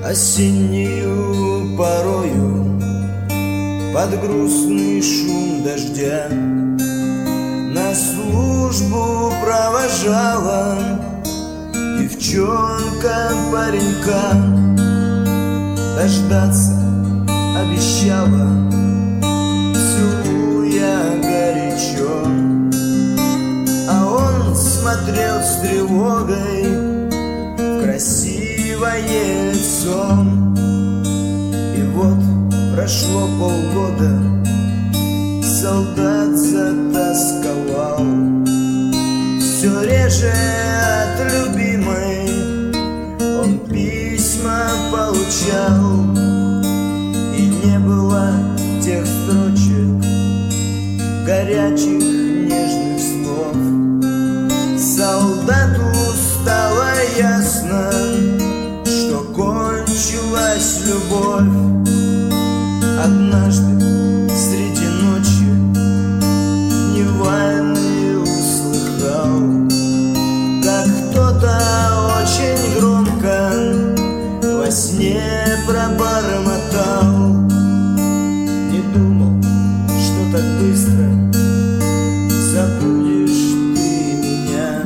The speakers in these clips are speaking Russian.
Осеннею порою под грустный шум дождя на службу провожала девчонка паренька. Дождаться обещала, целуя горячо, а он смотрел с тревогой в красивое лицо. И вот прошло полгода, солдат затасковал, все реже от любимой он письма получал. И не было тех строчек, горячих нежных слов. Солдату стало ясно, что кончилась любовь. Однажды среди ночи Невальный услыхал, как кто-то очень громко во сне пробормотал. Не думал, что так быстро забудешь ты меня.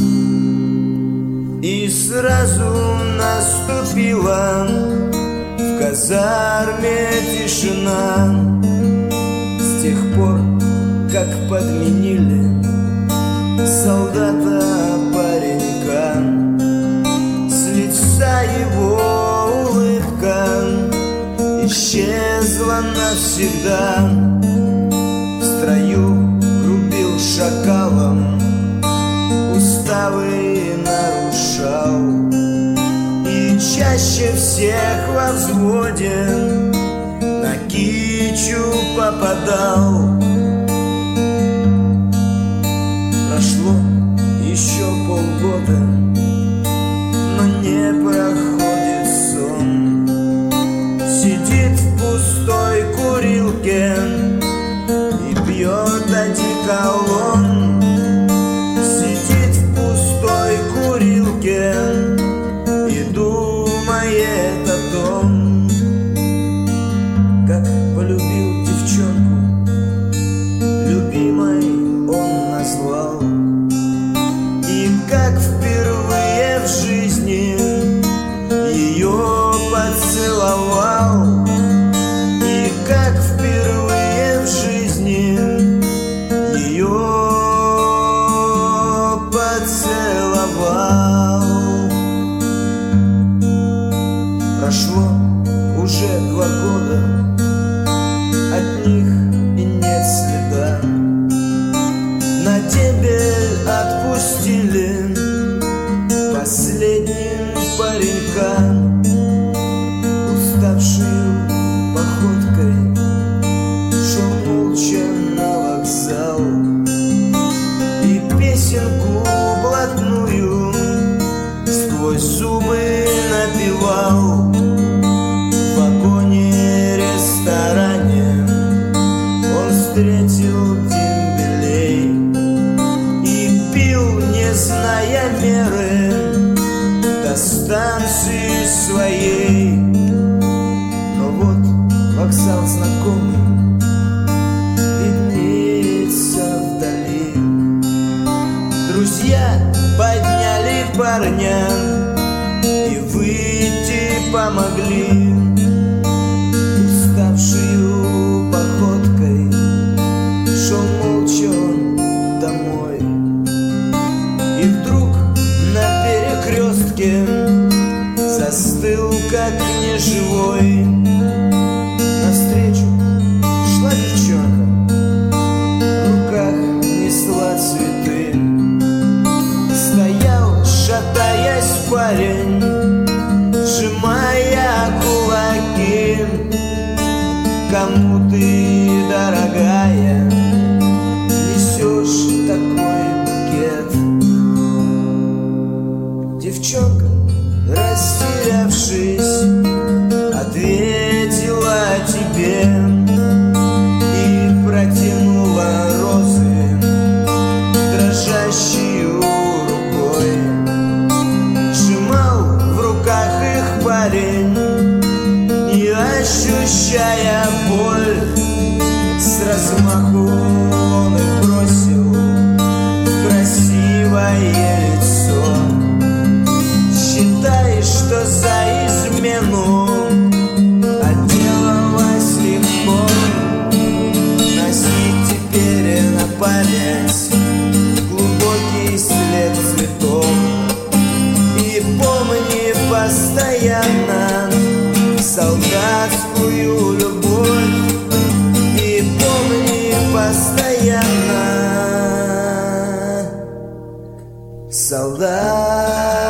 И сразу наступила в казарме тишина. С тех пор, как подменили солдата паренька, с лица его улыбка исчезла навсегда. В строю рубил шакалом, уставы нарушал, и чаще всех во взводе на кичу попадал. Прошло еще полгода, но не проходит сон. Сидит в пустой курилке и пьет одеколон. Сидит в пустой курилке и думает о том, как полюбил девчонку, любимой он назвал. И как впервые в жизни ее поцеловал. И как впервые в жизни ее поцеловал. Прошло уже 2 года, от них и нет следа. На дембель отпустили последним паренька. Уставшую походкой шел молча на вокзал и песенку блатную сквозь зубы напевал. В вагоне-ресторане он встретил дембелей и пил, не зная меры, до станции своей. Но вот вокзал знакомый виднеется вдали. Друзья подняли парня и выйти помогли. Уставшую походкой шел молча он домой. И вдруг на перекрестке застыл, как неживой. Навстречу шла девчонка, в руках несла цветы. Стоял, шатаясь, парень, сжимая кулаки. Кому ты, дорогая, несешь такой букет? Девчонка, растерявшись, ответила тебе и протянула розы дрожащую рукой. Сжимал в руках их парень, постоянно солдатскую любовь, и помни постоянно, солдат.